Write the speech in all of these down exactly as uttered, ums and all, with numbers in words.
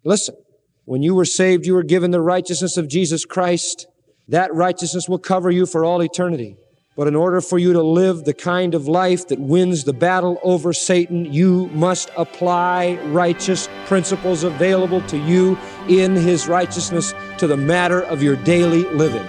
Listen, when you were saved, you were given the righteousness of Jesus Christ. That righteousness will cover you for all eternity. But in order for you to live the kind of life that wins the battle over Satan, you must apply righteous principles available to you in His righteousness to the matter of your daily living.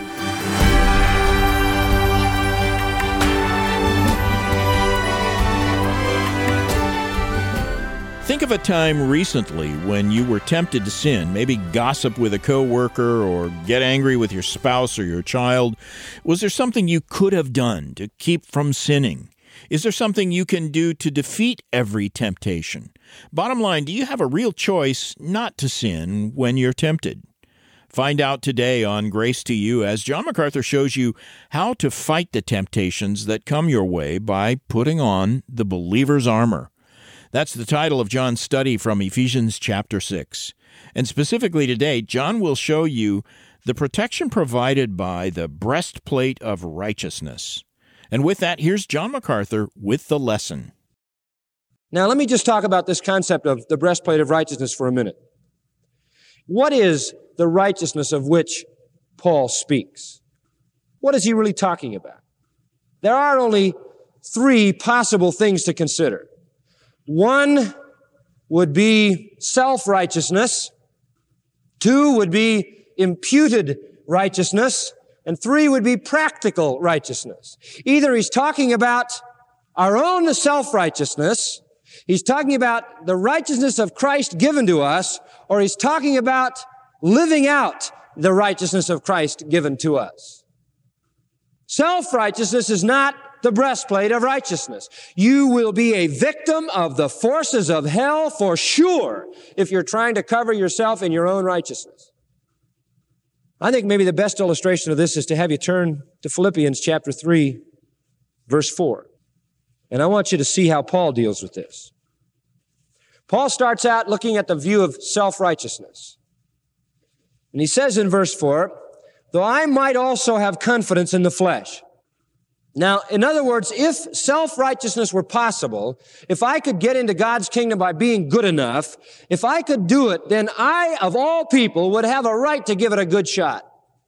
Think of a time recently when you were tempted to sin, maybe gossip with a coworker or get angry with your spouse or your child. Was there something you could have done to keep from sinning? Is there something you can do to defeat every temptation? Bottom line, do you have a real choice not to sin when you're tempted? Find out today on Grace to You as John MacArthur shows you how to fight the temptations that come your way by putting on the believer's armor. That's the title of John's study from Ephesians chapter six. And specifically today, John will show you the protection provided by the breastplate of righteousness. And with that, here's John MacArthur with the lesson. Now, let me just talk about this concept of the breastplate of righteousness for a minute. What is the righteousness of which Paul speaks? What is he really talking about? There are only three possible things to consider. One would be self-righteousness. Two would be imputed righteousness. And three would be practical righteousness. Either he's talking about our own self-righteousness, he's talking about the righteousness of Christ given to us, or he's talking about living out the righteousness of Christ given to us. Self-righteousness is not the breastplate of righteousness. You will be a victim of the forces of hell for sure if you're trying to cover yourself in your own righteousness. I think maybe the best illustration of this is to have you turn to Philippians chapter three, verse four. And I want you to see how Paul deals with this. Paul starts out looking at the view of self-righteousness. And he says in verse four, though I might also have confidence in the flesh. Now, in other words, if self-righteousness were possible, if I could get into God's kingdom by being good enough, if I could do it, then I, of all people, would have a right to give it a good shot.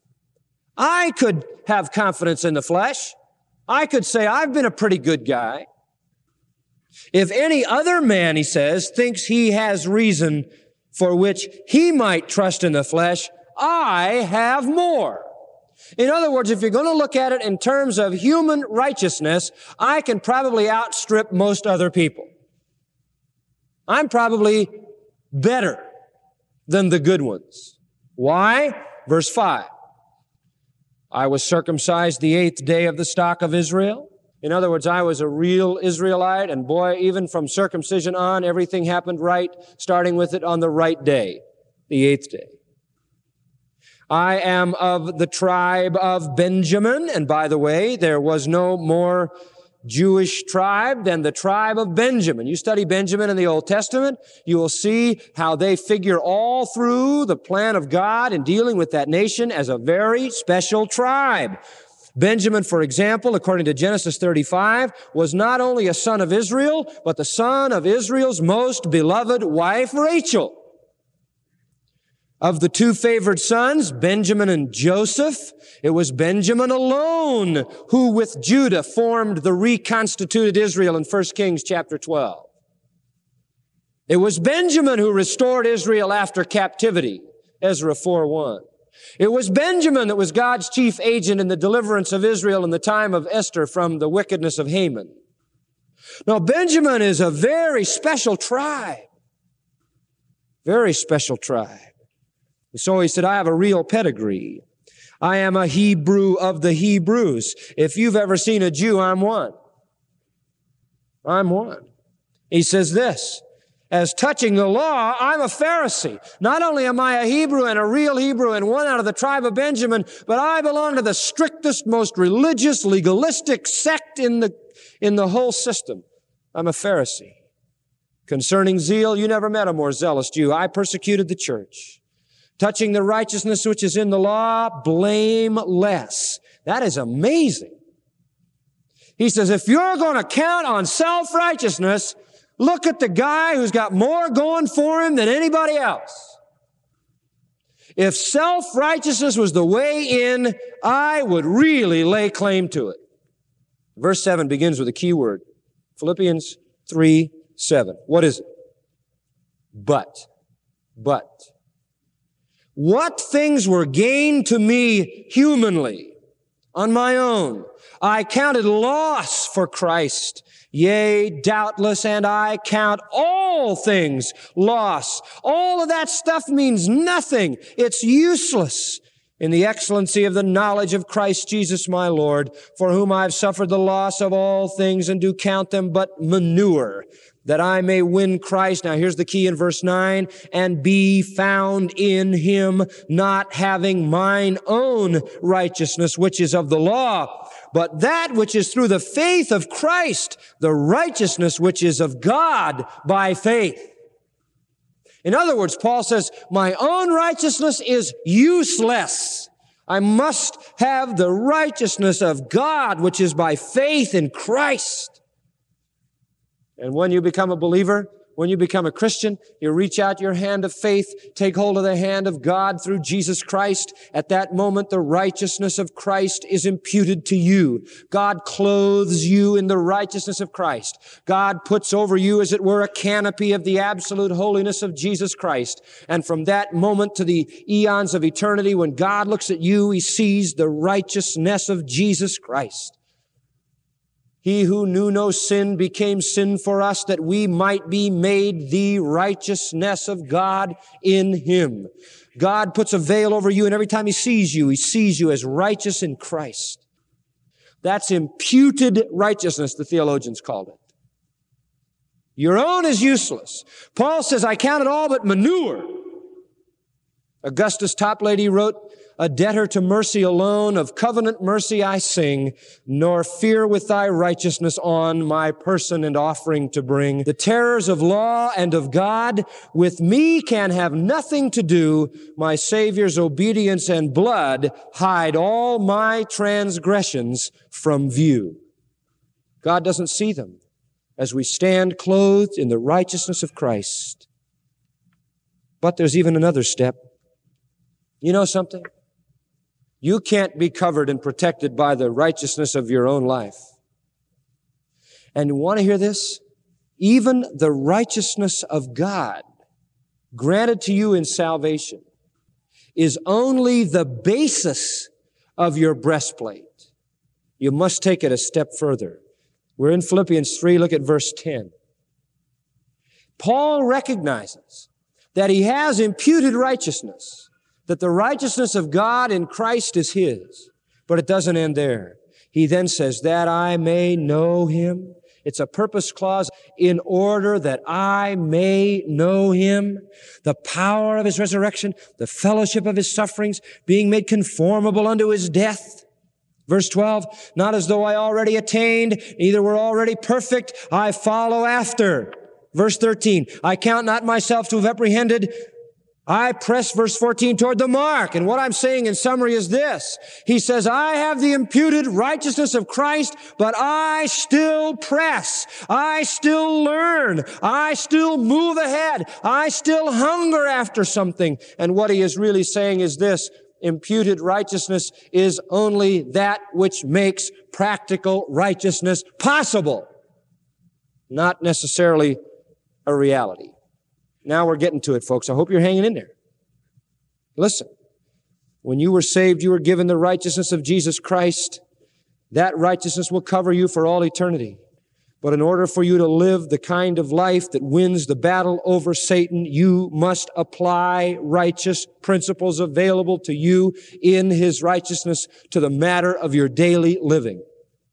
I could have confidence in the flesh. I could say, I've been a pretty good guy. If any other man, he says, thinks he has reason for which he might trust in the flesh, I have more. In other words, if you're going to look at it in terms of human righteousness, I can probably outstrip most other people. I'm probably better than the good ones. Why? Verse five. I was circumcised the eighth day of the stock of Israel. In other words, I was a real Israelite, and boy, even from circumcision on, everything happened right, starting with it on the right day, the eighth day. I am of the tribe of Benjamin, and by the way, there was no more Jewish tribe than the tribe of Benjamin. You study Benjamin in the Old Testament, you will see how they figure all through the plan of God in dealing with that nation as a very special tribe. Benjamin, for example, according to Genesis thirty-five, was not only a son of Israel, but the son of Israel's most beloved wife, Rachel. Of the two favored sons, Benjamin and Joseph, it was Benjamin alone who with Judah formed the reconstituted Israel in First Kings chapter twelve. It was Benjamin who restored Israel after captivity, Ezra four one. It was Benjamin that was God's chief agent in the deliverance of Israel in the time of Esther from the wickedness of Haman. Now, Benjamin is a very special tribe. Very special tribe. So he said, I have a real pedigree. I am a Hebrew of the Hebrews. If you've ever seen a Jew, I'm one. I'm one. He says this, as touching the law, I'm a Pharisee. Not only am I a Hebrew and a real Hebrew and one out of the tribe of Benjamin, but I belong to the strictest, most religious, legalistic sect in the, in the whole system. I'm a Pharisee. Concerning zeal, you never met a more zealous Jew. I persecuted the church. Touching the righteousness which is in the law, blameless. That is amazing. He says, if you're going to count on self-righteousness, Look at the guy who's got more going for him than anybody else. If self-righteousness was the way in, I would really lay claim to it. Verse seven begins with a key word. Philippians three seven. What is it? But. But. What things were gained to me humanly, on my own, I counted loss for Christ. Yea, doubtless, and I count all things loss. All of that stuff means nothing. It's useless in the excellency of the knowledge of Christ Jesus my Lord, for whom I've suffered the loss of all things and do count them but manure, that I may win Christ. Now here's the key in verse nine, and be found in him, not having mine own righteousness, which is of the law, but that which is through the faith of Christ, the righteousness which is of God by faith. In other words, Paul says, my own righteousness is useless. I must have the righteousness of God, which is by faith in Christ. And when you become a believer, when you become a Christian, you reach out your hand of faith, take hold of the hand of God through Jesus Christ. At that moment, the righteousness of Christ is imputed to you. God clothes you in the righteousness of Christ. God puts over you, as it were, a canopy of the absolute holiness of Jesus Christ. And from that moment to the eons of eternity, when God looks at you, he sees the righteousness of Jesus Christ. He who knew no sin became sin for us, that we might be made the righteousness of God in him. God puts a veil over you, and every time he sees you, he sees you as righteous in Christ. That's imputed righteousness, the theologians called it. Your own is useless. Paul says, I count it all but manure. Augustus Toplady wrote, a debtor to mercy alone, of covenant mercy I sing, nor fear with thy righteousness on my person and offering to bring. The terrors of law and of God with me can have nothing to do. My Savior's obedience and blood hide all my transgressions from view. God doesn't see them as we stand clothed in the righteousness of Christ. But there's even another step. You know something? You can't be covered and protected by the righteousness of your own life. And you want to hear this? Even the righteousness of God granted to you in salvation is only the basis of your breastplate. You must take it a step further. We're in Philippians three, look at verse ten. Paul recognizes that he has imputed righteousness, that the righteousness of God in Christ is his. But it doesn't end there. He then says, that I may know him. It's a purpose clause, in order that I may know him, the power of his resurrection, the fellowship of his sufferings, being made conformable unto his death. Verse twelve, not as though I already attained, neither were already perfect, I follow after. Verse thirteen, I count not myself to have apprehended, I press, verse fourteen, toward the mark. And what I'm saying in summary is this. He says, I have the imputed righteousness of Christ, but I still press. I still learn. I still move ahead. I still hunger after something. And what he is really saying is this. Imputed righteousness is only that which makes practical righteousness possible, not necessarily a reality. Now we're getting to it, folks. I hope you're hanging in there. Listen, when you were saved, you were given the righteousness of Jesus Christ. That righteousness will cover you for all eternity. But in order for you to live the kind of life that wins the battle over Satan, you must apply righteous principles available to you in his righteousness to the matter of your daily living.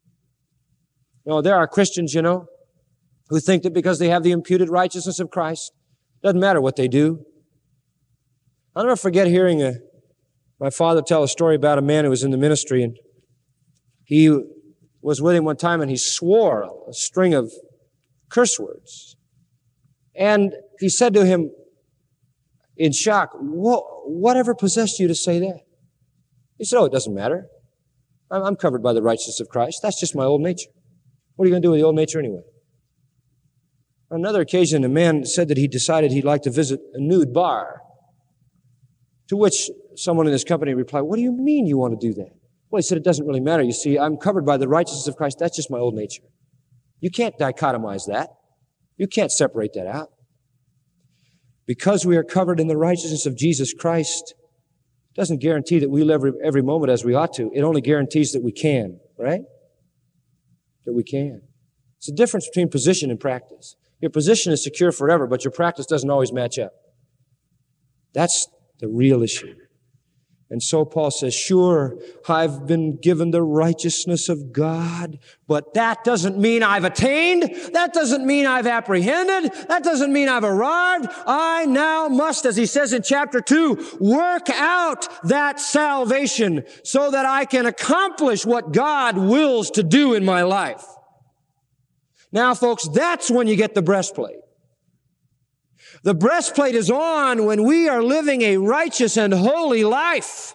No, there are Christians, you know, who think that because they have the imputed righteousness of Christ, doesn't matter what they do. I'll never forget hearing a, my father tell a story about a man who was in the ministry, and he was with him one time, and he swore a string of curse words. And he said to him in shock, whatever possessed you to say that? He said, oh, it doesn't matter. I'm covered by the righteousness of Christ. That's just my old nature. What are you going to do with the old nature anyway? On another occasion, a man said that he decided he'd like to visit a nude bar, to which someone in his company replied, what do you mean you want to do that? Well, he said, it doesn't really matter. You see, I'm covered by the righteousness of Christ. That's just my old nature. You can't dichotomize that. You can't separate that out. Because we are covered in the righteousness of Jesus Christ, doesn't guarantee that we live every, every moment as we ought to. It only guarantees that we can, right? That we can. It's the difference between position and practice. Your position is secure forever, but your practice doesn't always match up. That's the real issue. And so Paul says, sure, I've been given the righteousness of God, but that doesn't mean I've attained. That doesn't mean I've apprehended. That doesn't mean I've arrived. I now must, as he says in chapter two, work out that salvation so that I can accomplish what God wills to do in my life. Now, folks, that's when you get the breastplate. The breastplate is on when we are living a righteous and holy life.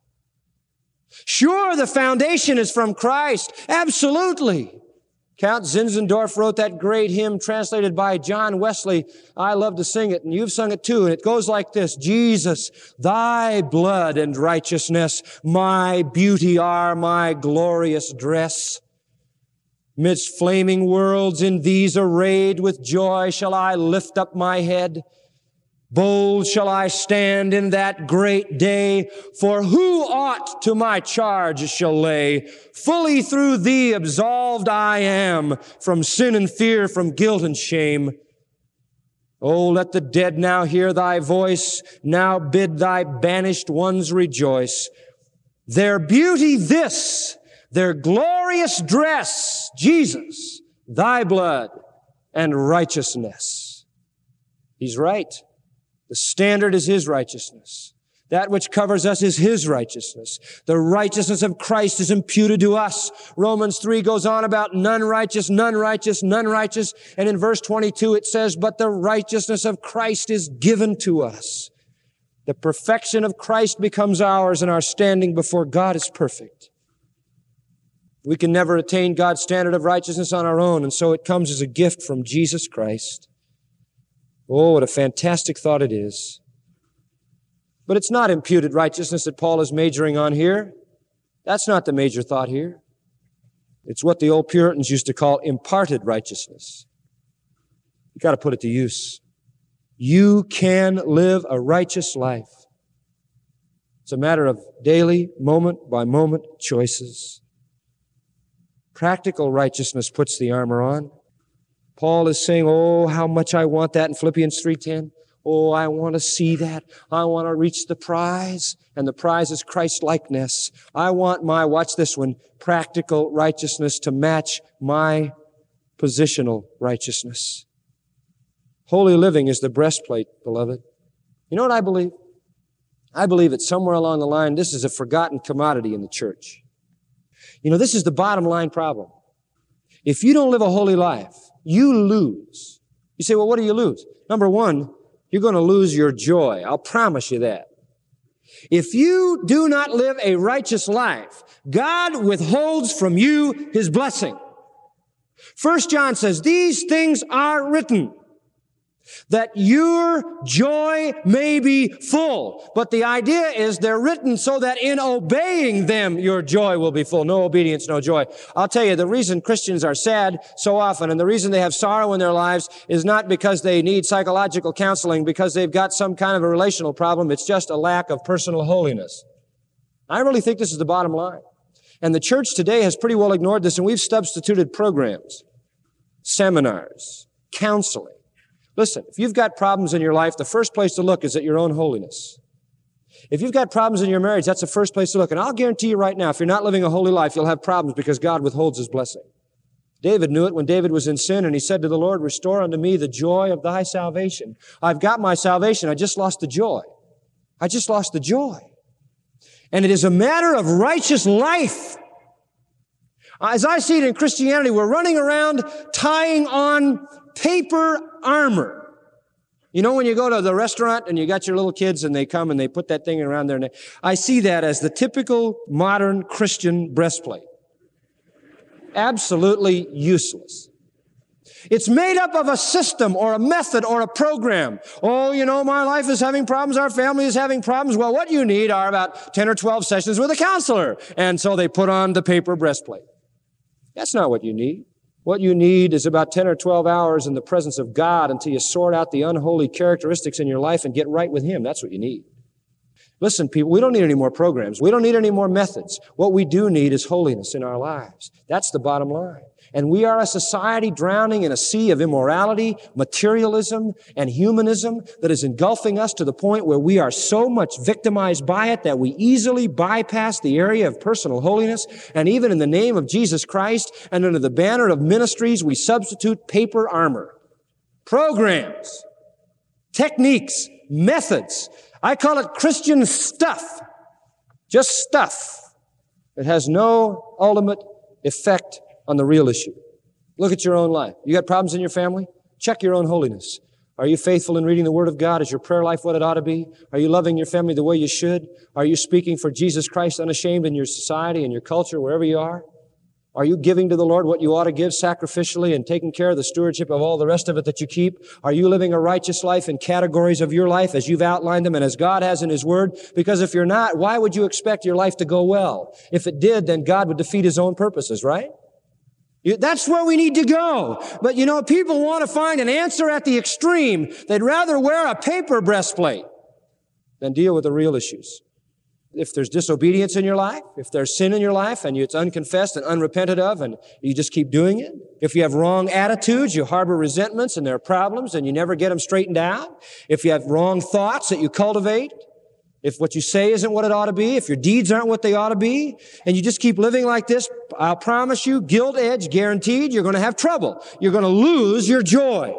Sure, the foundation is from Christ. Absolutely. Count Zinzendorf wrote that great hymn translated by John Wesley. I love to sing it, and you've sung it too. And it goes like this. Jesus, thy blood and righteousness, my beauty are my glorious dress. Midst flaming worlds in these arrayed with joy shall I lift up my head. Bold shall I stand in that great day, for who aught to my charge shall lay? Fully through thee absolved I am from sin and fear, from guilt and shame. Oh, let the dead now hear thy voice, now bid thy banished ones rejoice. Their beauty this, their glorious dress, Jesus, thy blood and righteousness. He's right. The standard is his righteousness. That which covers us is his righteousness. The righteousness of Christ is imputed to us. Romans three goes on about none righteous, none righteous, none righteous. And in verse twenty-two it says, but the righteousness of Christ is given to us. The perfection of Christ becomes ours, and our standing before God is perfect. We can never attain God's standard of righteousness on our own, and so it comes as a gift from Jesus Christ. Oh, what a fantastic thought it is. But it's not imputed righteousness that Paul is majoring on here. That's not the major thought here. It's what the old Puritans used to call imparted righteousness. You've got to put it to use. You can live a righteous life. It's a matter of daily, moment-by-moment choices. Practical righteousness puts the armor on. Paul is saying, oh, how much I want that in Philippians three ten. Oh, I want to see that. I want to reach the prize, and the prize is Christ-likeness. I want my, watch this one, practical righteousness to match my positional righteousness. Holy living is the breastplate, beloved. You know what I believe? I believe that somewhere along the line, this is a forgotten commodity in the church. You know, this is the bottom line problem. If you don't live a holy life, you lose. You say, well, what do you lose? Number one, you're going to lose your joy. I'll promise you that. If you do not live a righteous life, God withholds from you his blessing. First John says, these things are written that your joy may be full. But the idea is they're written so that in obeying them, your joy will be full. No obedience, no joy. I'll tell you, the reason Christians are sad so often, and the reason they have sorrow in their lives, is not because they need psychological counseling, because they've got some kind of a relational problem. It's just a lack of personal holiness. I really think this is the bottom line. And the church today has pretty well ignored this, and we've substituted programs, seminars, counseling. Listen, if you've got problems in your life, the first place to look is at your own holiness. If you've got problems in your marriage, that's the first place to look. And I'll guarantee you right now, if you're not living a holy life, you'll have problems because God withholds his blessing. David knew it when David was in sin, and he said to the Lord, restore unto me the joy of thy salvation. I've got my salvation. I just lost the joy. I just lost the joy. And it is a matter of righteous life. As I see it in Christianity, we're running around tying on paper armor. You know when you go to the restaurant and you got your little kids and they come and they put that thing around their neck? I see that as the typical modern Christian breastplate. Absolutely useless. It's made up of a system or a method or a program. Oh, you know, my life is having problems. Our family is having problems. Well, what you need are about ten or twelve sessions with a counselor. And so they put on the paper breastplate. That's not what you need. What you need is about ten or twelve hours in the presence of God until you sort out the unholy characteristics in your life and get right with Him. That's what you need. Listen, people, we don't need any more programs. We don't need any more methods. What we do need is holiness in our lives. That's the bottom line. And we are a society drowning in a sea of immorality, materialism, and humanism that is engulfing us to the point where we are so much victimized by it that we easily bypass the area of personal holiness. And even in the name of Jesus Christ and under the banner of ministries, we substitute paper armor, programs, techniques, methods. I call it Christian stuff. Just stuff. It has no ultimate effect on the real issue. Look at your own life. You got problems in your family? Check your own holiness. Are you faithful in reading the Word of God? Is your prayer life what it ought to be? Are you loving your family the way you should? Are you speaking for Jesus Christ unashamed in your society, in your culture, wherever you are? Are you giving to the Lord what you ought to give sacrificially and taking care of the stewardship of all the rest of it that you keep? Are you living a righteous life in categories of your life as you've outlined them and as God has in His Word? Because if you're not, why would you expect your life to go well? If it did, then God would defeat His own purposes, right? You, that's where we need to go. But you know, people want to find an answer at the extreme. They'd rather wear a paper breastplate than deal with the real issues. If there's disobedience in your life, if there's sin in your life and it's unconfessed and unrepented of and you just keep doing it, if you have wrong attitudes, you harbor resentments and there are problems and you never get them straightened out, if you have wrong thoughts that you cultivate, if what you say isn't what it ought to be, if your deeds aren't what they ought to be, and you just keep living like this, I'll promise you, guilt edge guaranteed, you're going to have trouble. You're going to lose your joy.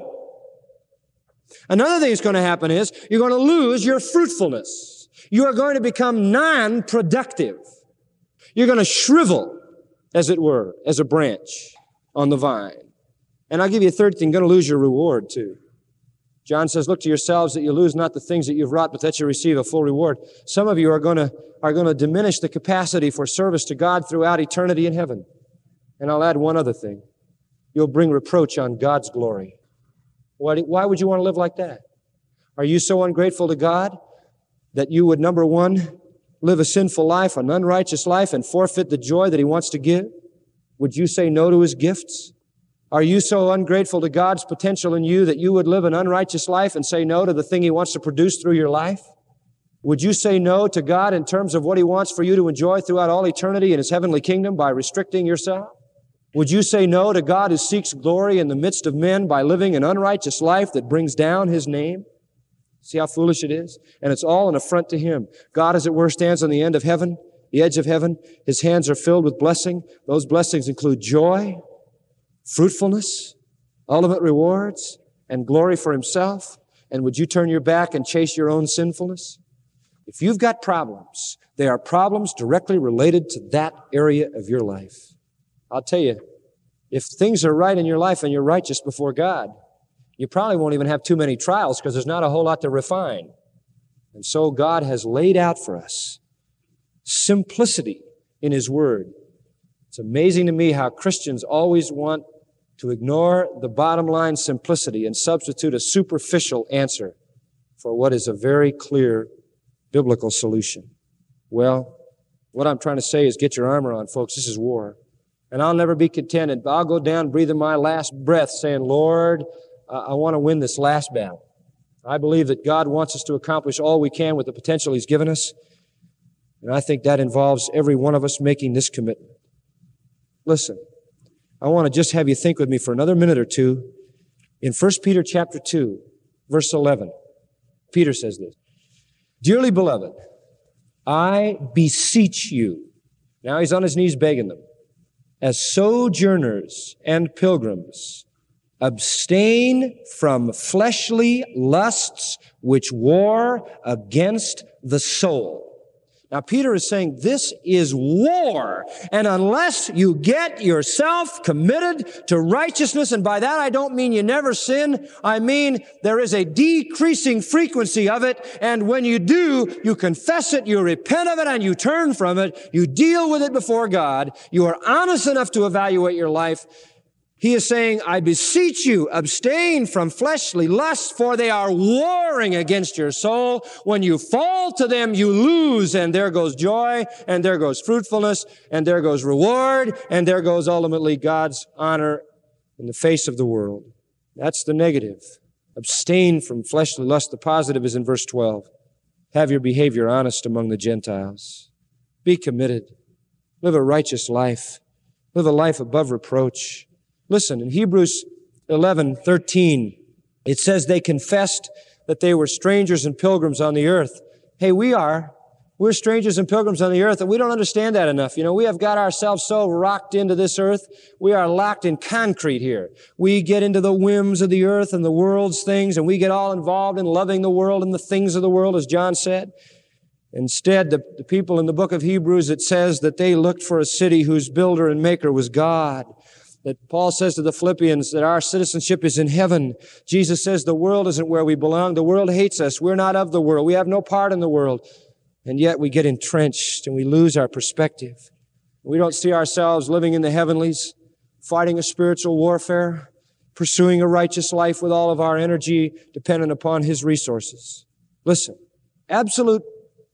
Another thing that's going to happen is you're going to lose your fruitfulness. You are going to become non-productive. You're going to shrivel, as it were, as a branch on the vine. And I'll give you a third thing, you're going to lose your reward too. John says, look to yourselves that you lose not the things that you've wrought, but that you receive a full reward. Some of you are going to, are going to diminish the capacity for service to God throughout eternity in heaven. And I'll add one other thing. You'll bring reproach on God's glory. Why, why would you want to live like that? Are you so ungrateful to God that you would, number one, live a sinful life, an unrighteous life, and forfeit the joy that He wants to give? Would you say no to His gifts? Are you so ungrateful to God's potential in you that you would live an unrighteous life and say no to the thing He wants to produce through your life? Would you say no to God in terms of what He wants for you to enjoy throughout all eternity in His heavenly kingdom by restricting yourself? Would you say no to God who seeks glory in the midst of men by living an unrighteous life that brings down His name? See how foolish it is? And it's all an affront to Him. God, as it were, stands on the end of heaven, the edge of heaven. His hands are filled with blessing. Those blessings include joy, fruitfulness, ultimate rewards, and glory for Himself. And would you turn your back and chase your own sinfulness? If you've got problems, they are problems directly related to that area of your life. I'll tell you, if things are right in your life and you're righteous before God, you probably won't even have too many trials because there's not a whole lot to refine. And so God has laid out for us simplicity in His Word. It's amazing to me how Christians always want to ignore the bottom line simplicity and substitute a superficial answer for what is a very clear biblical solution. Well, what I'm trying to say is get your armor on, folks. This is war. And I'll never be contented. I'll go down breathing my last breath saying, Lord, I want to win this last battle. I believe that God wants us to accomplish all we can with the potential He's given us. And I think that involves every one of us making this commitment. Listen, I want to just have you think with me for another minute or two. In First Peter chapter two, verse eleven, Peter says this, Dearly beloved, I beseech you. Now he's on his knees begging them. As sojourners and pilgrims, abstain from fleshly lusts which war against the soul. Now, Peter is saying this is war, and unless you get yourself committed to righteousness, and by that I don't mean you never sin, I mean there is a decreasing frequency of it, and when you do, you confess it, you repent of it, and you turn from it, you deal with it before God, you are honest enough to evaluate your life, He is saying, I beseech you, abstain from fleshly lusts, for they are warring against your soul. When you fall to them, you lose, and there goes joy, and there goes fruitfulness, and there goes reward, and there goes ultimately God's honor in the face of the world. That's the negative. Abstain from fleshly lust. The positive is in verse twelve. Have your behavior honest among the Gentiles. Be committed. Live a righteous life. Live a life above reproach. Listen, in Hebrews eleven thirteen, it says they confessed that they were strangers and pilgrims on the earth. Hey, we are. We're strangers and pilgrims on the earth, and we don't understand that enough. You know, we have got ourselves so rocked into this earth. We are locked in concrete here. We get into the whims of the earth and the world's things, and we get all involved in loving the world and the things of the world, as John said. Instead, the, the people in the book of Hebrews, it says that they looked for a city whose builder and maker was God. That Paul says to the Philippians that our citizenship is in heaven. Jesus says the world isn't where we belong. The world hates us. We're not of the world. We have no part in the world. And yet we get entrenched and we lose our perspective. We don't see ourselves living in the heavenlies, fighting a spiritual warfare, pursuing a righteous life with all of our energy dependent upon His resources. Listen, absolute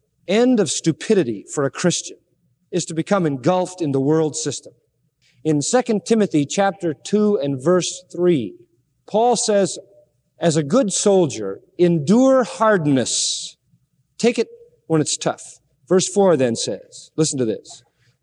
end of stupidity for a Christian is to become engulfed in the world system. In Second Timothy chapter two and verse three, Paul says, as a good soldier, endure hardness. Take it when it's tough. Verse four then says, listen to this,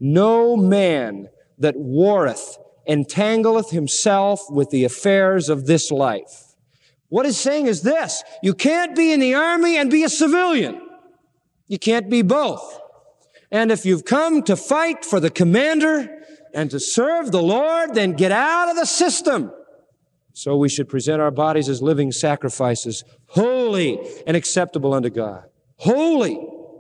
no man that warreth entangleth himself with the affairs of this life. What it's saying is this, you can't be in the army and be a civilian. You can't be both. And if you've come to fight for the commander and to serve the Lord, then get out of the system. So we should present our bodies as living sacrifices, holy and acceptable unto God. Holy.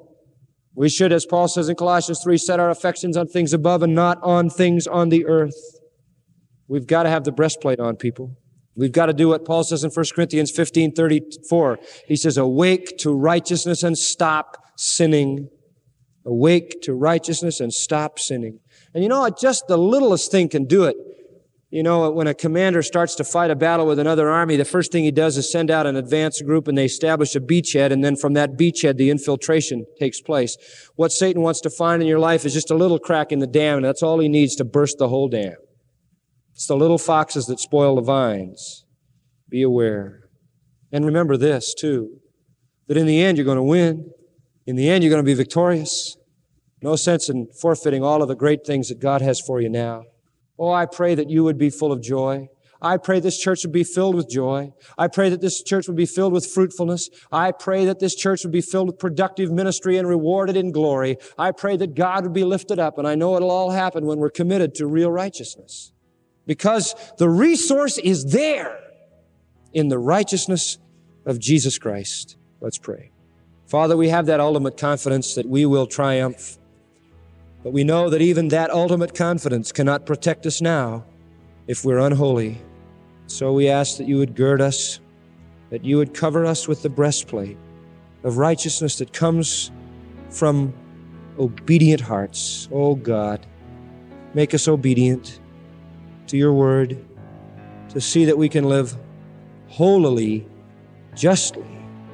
We should, as Paul says in Colossians three, set our affections on things above and not on things on the earth. We've got to have the breastplate on, people. We've got to do what Paul says in First Corinthians fifteen thirty-four. He says, awake to righteousness and stop sinning. Awake to righteousness and stop sinning. And you know, just the littlest thing can do it. You know, when a commander starts to fight a battle with another army, the first thing he does is send out an advance group and they establish a beachhead, and then from that beachhead, the infiltration takes place. What Satan wants to find in your life is just a little crack in the dam, and that's all he needs to burst the whole dam. It's the little foxes that spoil the vines. Be aware. And remember this, too, that in the end, you're going to win. In the end, you're going to be victorious. No sense in forfeiting all of the great things that God has for you now. Oh, I pray that you would be full of joy. I pray this church would be filled with joy. I pray that this church would be filled with fruitfulness. I pray that this church would be filled with productive ministry and rewarded in glory. I pray that God would be lifted up, and I know it'll all happen when we're committed to real righteousness. Because the resource is there in the righteousness of Jesus Christ. Let's pray. Father, we have that ultimate confidence that we will triumph. But we know that even that ultimate confidence cannot protect us now if we're unholy. So we ask that you would gird us, that you would cover us with the breastplate of righteousness that comes from obedient hearts. Oh God, make us obedient to your word, to see that we can live holily, justly,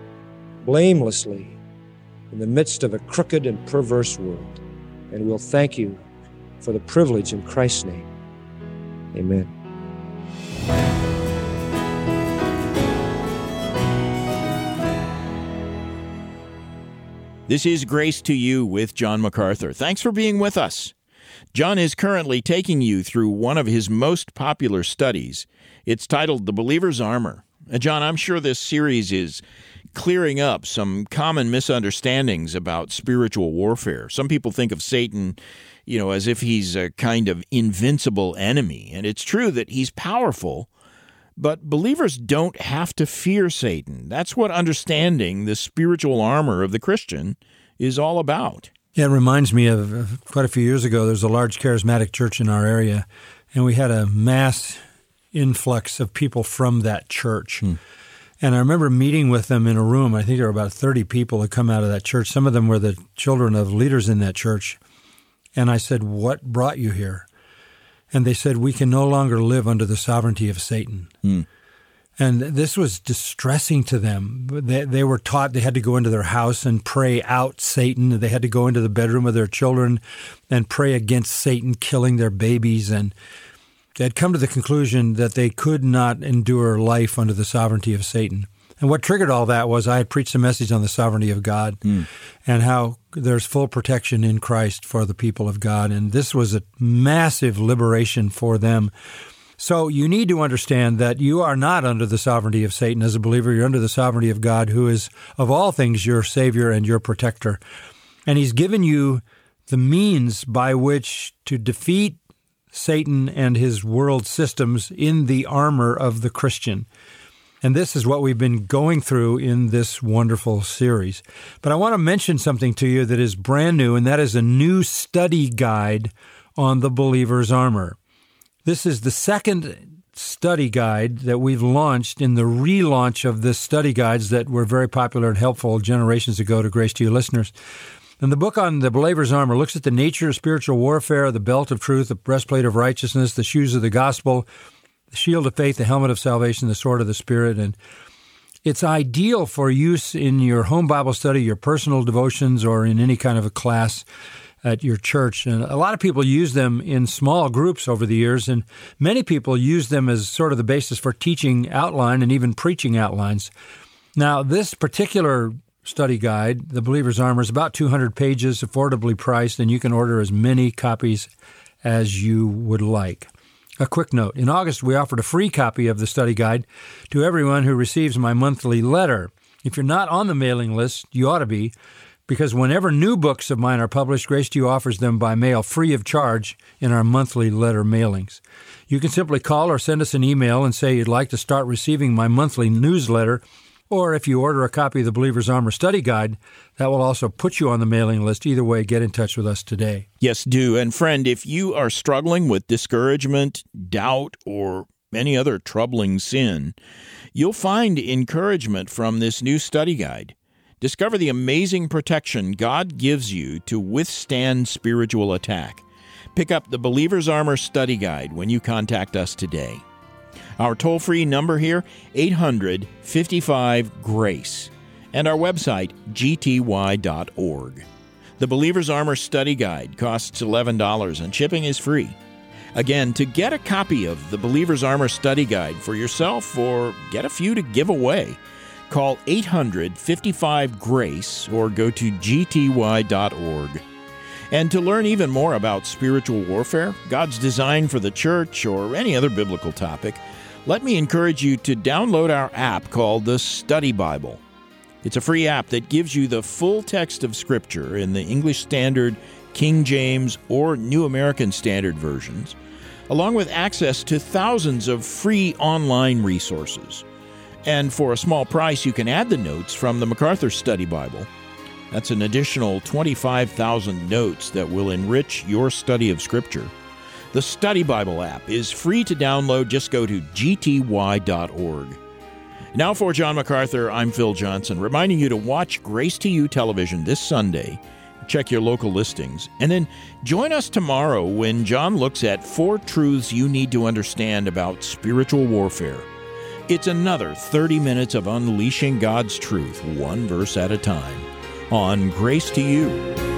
blamelessly in the midst of a crooked and perverse world. And we'll thank you for the privilege in Christ's name. Amen. This is Grace to You with John MacArthur. Thanks for being with us. John is currently taking you through one of his most popular studies. It's titled The Believer's Armor. Uh, John, I'm sure this series is clearing up some common misunderstandings about spiritual warfare. Some people think of Satan, you know, as if he's a kind of invincible enemy. And it's true that he's powerful, but believers don't have to fear Satan. That's what understanding the spiritual armor of the Christian is all about. Yeah, it reminds me of uh, quite a few years ago, there was a large charismatic church in our area, and we had a mass influx of people from that church. Hmm. And I remember meeting with them in a room. I think there were about thirty people that come out of that church. Some of them were the children of leaders in that church. And I said, what brought you here? And they said, we can no longer live under the sovereignty of Satan. Mm. And this was distressing to them. They, they were taught they had to go into their house and pray out Satan. They had to go into the bedroom of their children and pray against Satan killing their babies. And they had come to the conclusion that they could not endure life under the sovereignty of Satan. And what triggered all that was I had preached a message on the sovereignty of God mm. and how there's full protection in Christ for the people of God. And this was a massive liberation for them. So you need to understand that you are not under the sovereignty of Satan as a believer. You're under the sovereignty of God, who is, of all things, your Savior and your protector. And He's given you the means by which to defeat Satan and his world systems in the armor of the Christian. And this is what we've been going through in this wonderful series. But I want to mention something to you that is brand new, and that is a new study guide on the believer's armor. This is the second study guide that we've launched in the relaunch of the study guides that were very popular and helpful generations ago to Grace to You listeners. And the book on the believer's armor looks at the nature of spiritual warfare, the belt of truth, the breastplate of righteousness, the shoes of the gospel, the shield of faith, the helmet of salvation, the sword of the Spirit. And it's ideal for use in your home Bible study, your personal devotions, or in any kind of a class at your church. And a lot of people use them in small groups over the years, and many people use them as sort of the basis for teaching outline and even preaching outlines. Now, this particular study guide, The Believer's Armor, is about two hundred pages, affordably priced, and you can order as many copies as you would like. A quick note. In August, we offered a free copy of the study guide to everyone who receives my monthly letter. If you're not on the mailing list, you ought to be, because whenever new books of mine are published, Grace to You offers them by mail free of charge in our monthly letter mailings. You can simply call or send us an email and say you'd like to start receiving my monthly newsletter, or if you order a copy of the Believer's Armor Study Guide, that will also put you on the mailing list. Either way, get in touch with us today. Yes, do. And friend, if you are struggling with discouragement, doubt, or any other troubling sin, you'll find encouragement from this new study guide. Discover the amazing protection God gives you to withstand spiritual attack. Pick up the Believer's Armor Study Guide when you contact us today. Our toll-free number here, eight hundred, fifty-five, GRACE, and our website, g t y dot org. The Believer's Armor Study Guide costs eleven dollars and shipping is free. Again, to get a copy of the Believer's Armor Study Guide for yourself or get a few to give away, call eight hundred, fifty-five, GRACE or go to g t y dot org. And to learn even more about spiritual warfare, God's design for the church, or any other biblical topic, let me encourage you to download our app called the Study Bible. It's a free app that gives you the full text of Scripture in the English Standard, King James, or New American Standard versions, along with access to thousands of free online resources. And for a small price, you can add the notes from the MacArthur Study Bible. That's an additional twenty-five thousand notes that will enrich your study of Scripture. The Study Bible app is free to download. Just go to g t y dot org. Now for John MacArthur, I'm Phil Johnson, reminding you to watch Grace to You television this Sunday. Check your local listings. And then join us tomorrow when John looks at four truths you need to understand about spiritual warfare. It's another thirty minutes of unleashing God's truth, one verse at a time, on Grace to You.